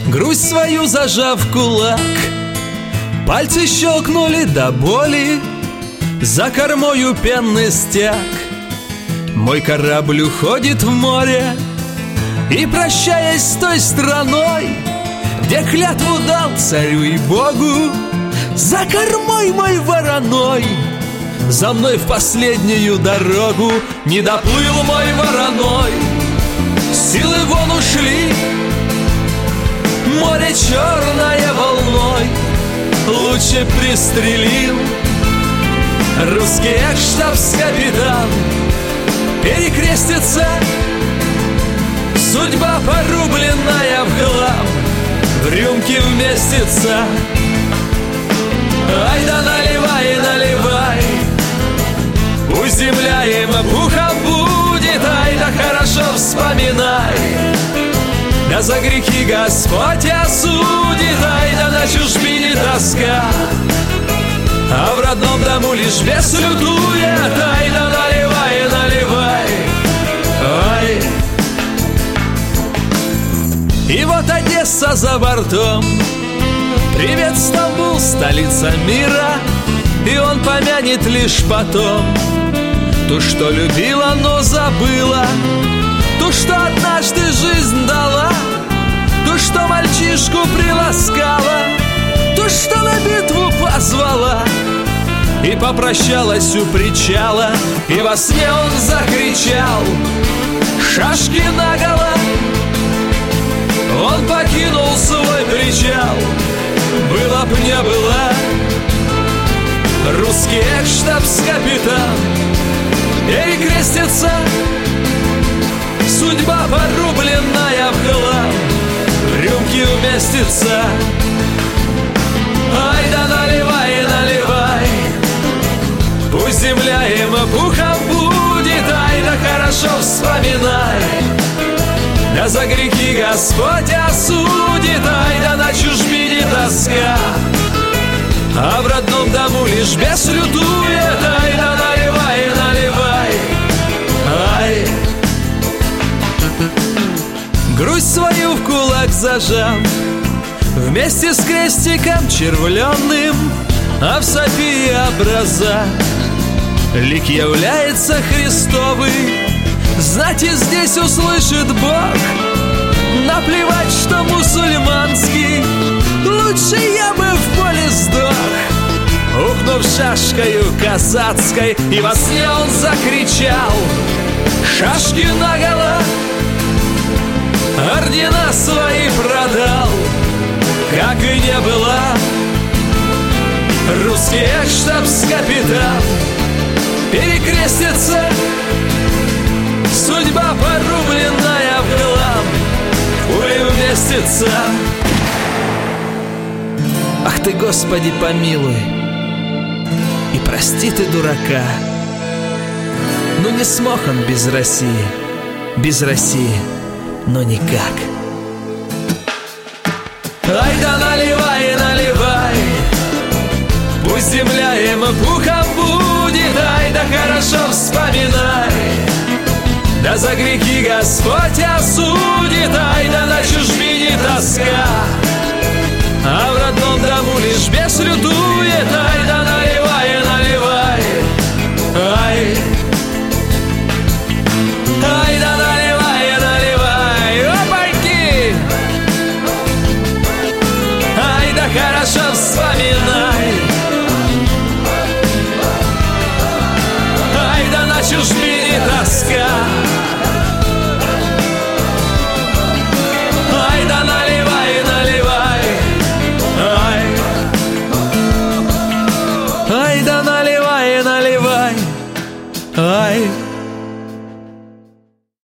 Грусть свою зажав в кулак, пальцы щелкнули до боли, за кормою пенный стяг. Мой корабль уходит в море, и, прощаясь с той страной, где клятву дал царю и Богу, за кормой мой вороной, за мной в последнюю дорогу не доплыл мой вороной. Силы вон ушли, море черное волной, лучше пристрелил русский штабс-капитан. Перекрестится судьба, порубленная в хлам, в рюмке вместится. Ай да наливай, наливай, пусть земля им пухом будет. Ай да хорошо вспоминай, да за грехи Господь осудит. Ай да на чужбине тоска, а в родном дому лишь бес лютует. Ай да наливай, наливай, ай. И вот Одесса за бортом, привет, Стамбул, столица мира. И он помянет лишь потом то, что любила, но забыла, то, что однажды жизнь дала, то, что мальчишку приласкала, то, что на битву позвала и попрощалась у причала. И во сне он закричал: шашки наголо. Он покинул свой причал, было б не было, русский штабс-капитан. Перекрестится судьба, порубленная в хлам, в рюмке уместится. Ай да наливай, наливай, пусть земля им пухом будет. Ай да хорошо вспоминай, да за грехи Господь осудит. Ай да на чужбине тоска, а в родном дому лишь бес лютует. Ай да наливай, наливай, ай. Грусть свою в кулак зажав, вместе с крестиком червленным, а в Софии образа лик является Христовый. Знать и здесь услышит Бог, наплевать, что мусульманский, лучше я бы в поле сдох, ухнув шашкою казацкой. И во сне он закричал: шашки наголо. Ордена свои продал, как и не было, русский штабс-капитан. Перекрестится судьба, порубленная в хлам, пули вместится. Ах ты, Господи, помилуй и прости ты дурака. Ну не смог он без России, но никак. Ай да наливай, наливай, пусть земля им пухом будет. Ай да хорошо вспоминай, да за грехи Господь осудит. Ай да на чужбине тоска, а в родном дому лишь бес лютует. Ай да